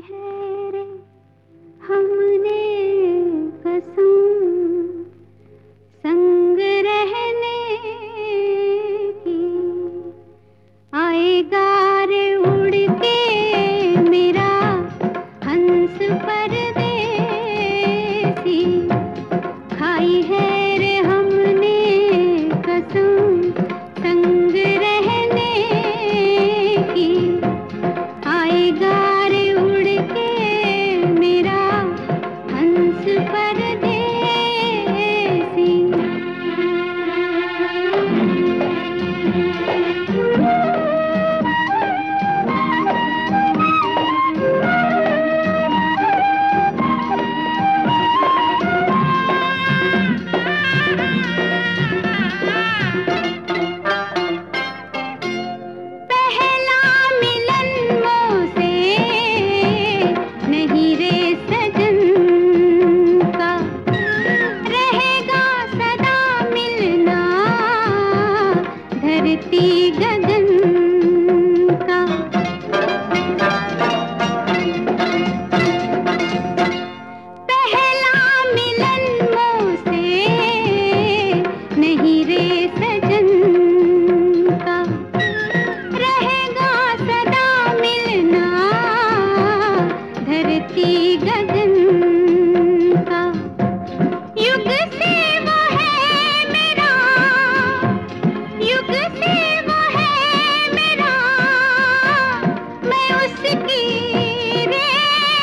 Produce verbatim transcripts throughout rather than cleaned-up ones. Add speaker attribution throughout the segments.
Speaker 1: है रे हमने कसम संग रहने की, आएगा रे उड़ के मेरा हंस परदेसी। खाई है रे हमने कसम संग रहने की, आएगा रे उड़ के मेरा हंस परदेसी। गगन का पहला मिलन मोसे नहीं रे सजन का, रहेगा सदा मिलना धरती गगन का। युग से वो है मेरा, युग से वो है मेरा, मैं उसकी रे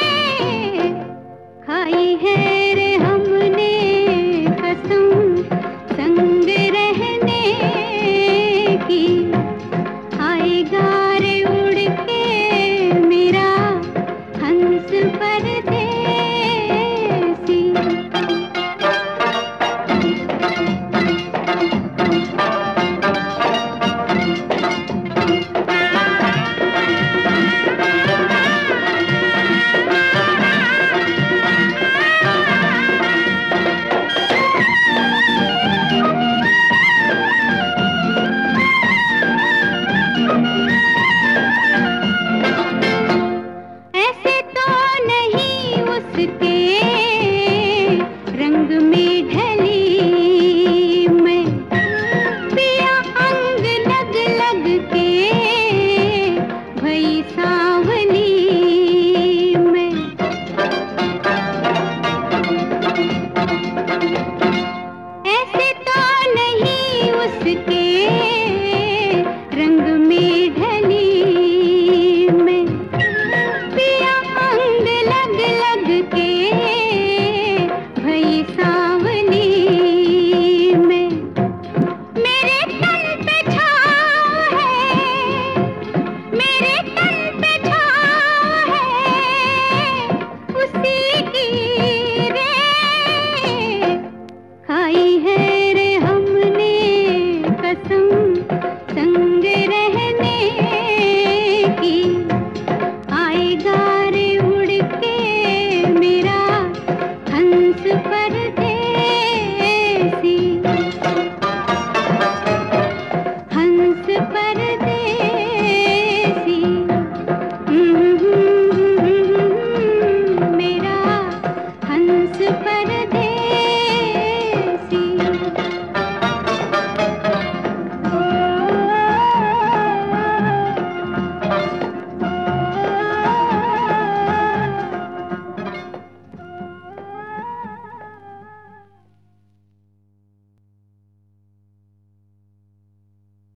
Speaker 1: खाई है रे हमने कसम संग रहने की, आएगा रे उड़ के मेरा हंस परदेसी। उसके रंग में ढली मैं पिया अंग लग लग के भई सांवली।